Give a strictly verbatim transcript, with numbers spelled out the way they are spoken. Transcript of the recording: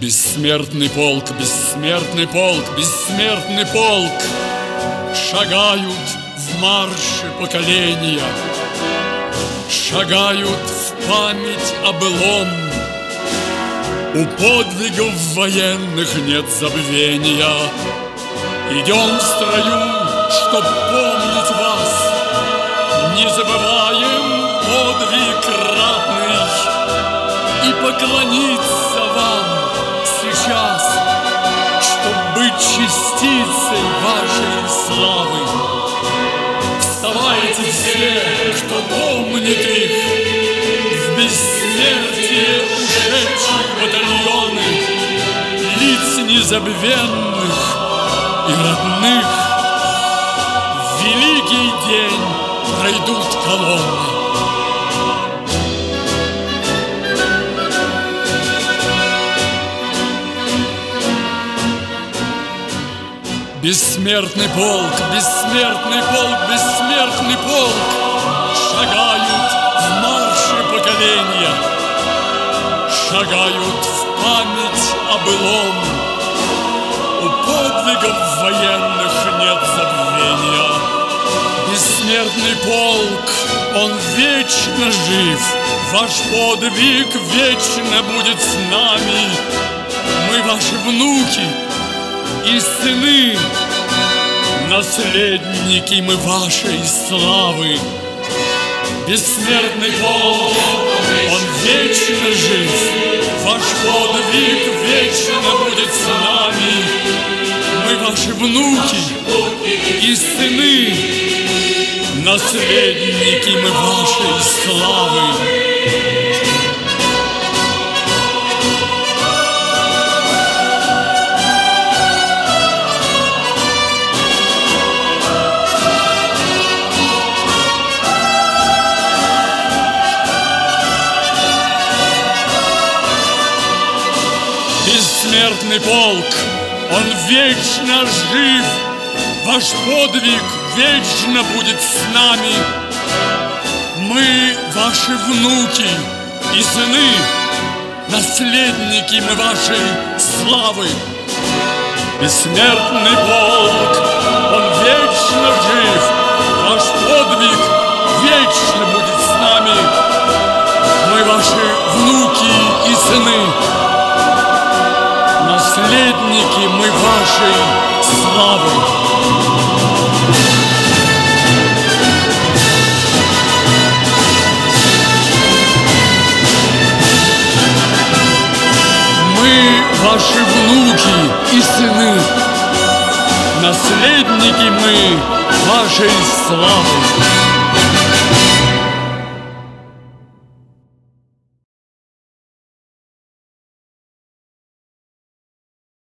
Бессмертный полк, бессмертный полк, бессмертный полк шагают в марше поколения, шагают в память о былом. У подвигов военных нет забвения. Идем в строю, чтоб помнить вас, не забываем подвиг ратный и поклониться вам сейчас, чтоб быть частицей вашей славы. Вставайте все, кто помнит их, в бессмертие ушедших батальоны, лиц незабвенных и родных. В великий день пройдут колонны. Бессмертный полк, бессмертный полк, бессмертный полк шагают в марше поколения, шагают в память о былом. У подвигов военных нет забвения. Бессмертный полк, он вечно жив, ваш подвиг вечно будет с нами. Мы ваши внуки и сыны, наследники мы вашей славы. Бессмертный полк, он вечно жив, ваш подвиг вечно будет с нами. Мы ваши внуки и сыны, наследники мы вашей славы. Бессмертный полк, он вечно жив, ваш подвиг вечно будет с нами. Мы ваши внуки и сыны, наследники мы вашей славы. Бессмертный полк, он вечно жив, ваш подвиг вечно будет с нами. Мы ваши внуки и сыны, наследники мы вашей славы. Мы ваши внуки и сыны, наследники мы вашей славы.